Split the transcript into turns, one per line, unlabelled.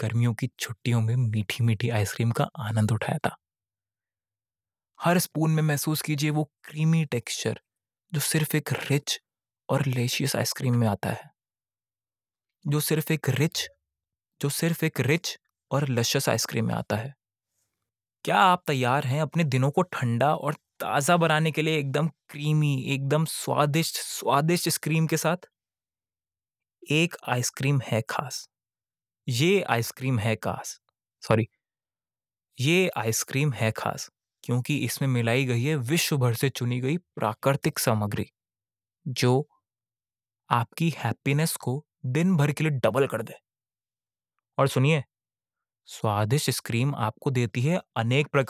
गर्मियों की छुट्टियों में मीठी मीठी आइसक्रीम का आनंद उठाया था। हर स्पून में महसूस कीजिए वो क्रीमी टेक्सचर जो सिर्फ एक रिच और लेशियस आइसक्रीम में आता है। जो सिर्फ एक रिच और लशियस आइसक्रीम में आता है। क्या आप तैयार हैं अपने दिनों को ठंडा और ताज़ा बनाने के लिए एकदम क्रीमी, एकदम स्वादिष्ट स्वादिष्ट स्क्रीम के साथ? एक आइसक्रीम है खास। ये आइसक्रीम है खास सॉरी ये आइसक्रीम है खास क्योंकि इसमें मिलाई गई है विश्व भर से चुनी गई प्राकृतिक सामग्री जो आपकी हैप्पीनेस को दिन भर के लिए डबल कर दे। और सुनिए, स्वादिष्ट स्क्रीम आपको देती है अनेक प्रकार